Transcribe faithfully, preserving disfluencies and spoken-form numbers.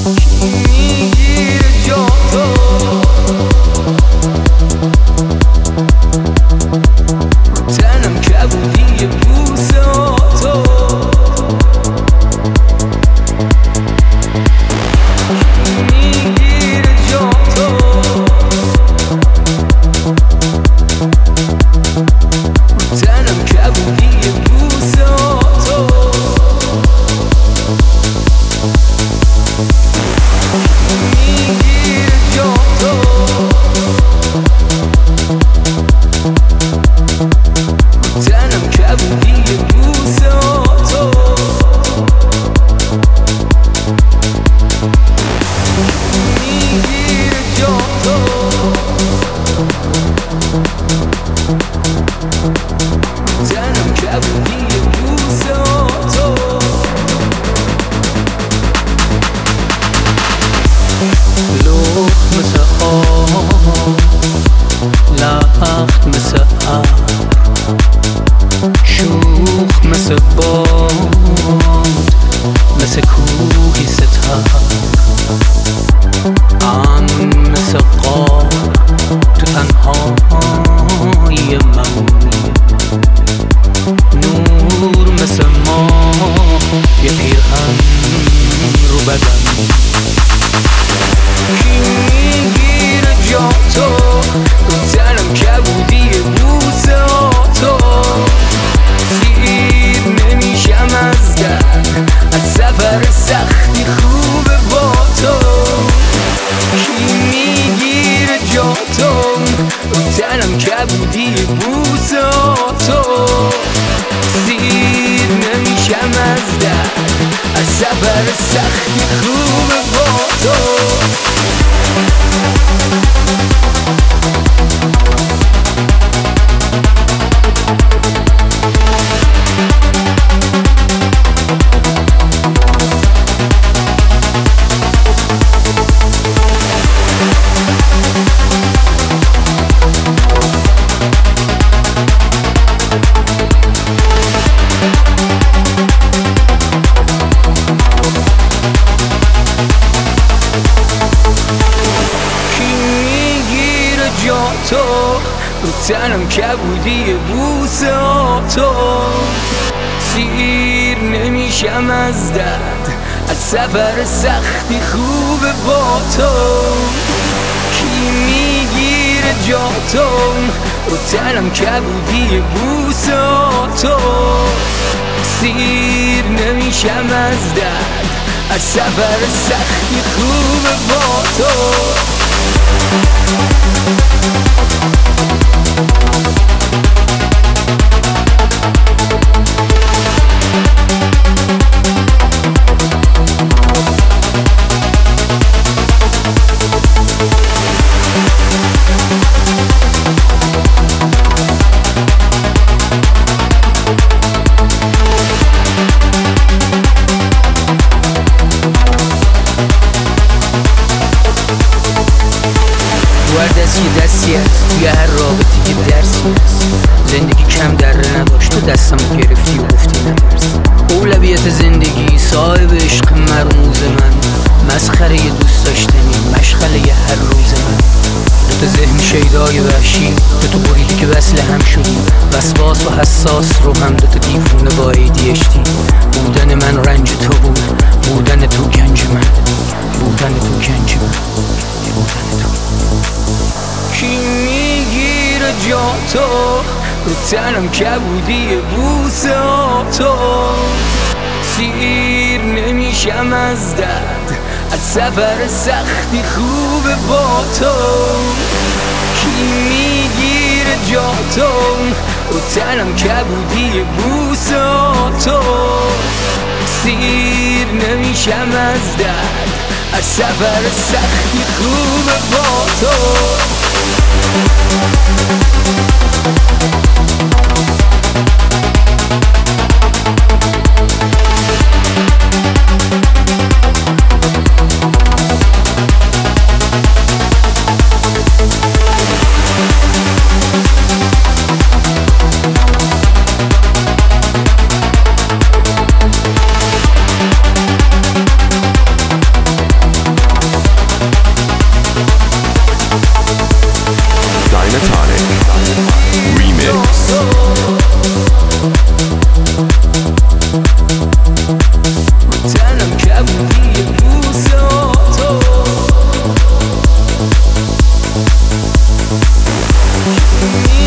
تنم کبودی بوسه تو سیر نمیشم از درد از سفر سختی خوب با تو کی میگیره جا تو رو تنم کبودی بوسه تو سیر نمیشم از درد از سفر سختی خوب با تو دستی دستی است توی هر رابطی که درسی است زندگی کم دره نداشت تو دستمو گرفتی و گفتی نترس اولویت زندگی صاحب عشق مرموز من مسخره ی دوست داشتنی مشغله ی هر روز من دو تا ذهن شیدای وحشی دو تا بریدی که وصل هم شدیم وسواس و حساس رو هم دو تا دیوونه با ای دی اچ دی بودن من رنج تو بود بودن تو گنج من بودن تو گنج من بودن تو کی میگیره جا تو رو تنم کبودی بوسه تو سیر نمیشم از درد از سفر سختی خوب با تو کی میگیره جا تو رو تنم کبودی بوسه تو سیر نمیشم از درد از سفر سختی خوب با تو میدونی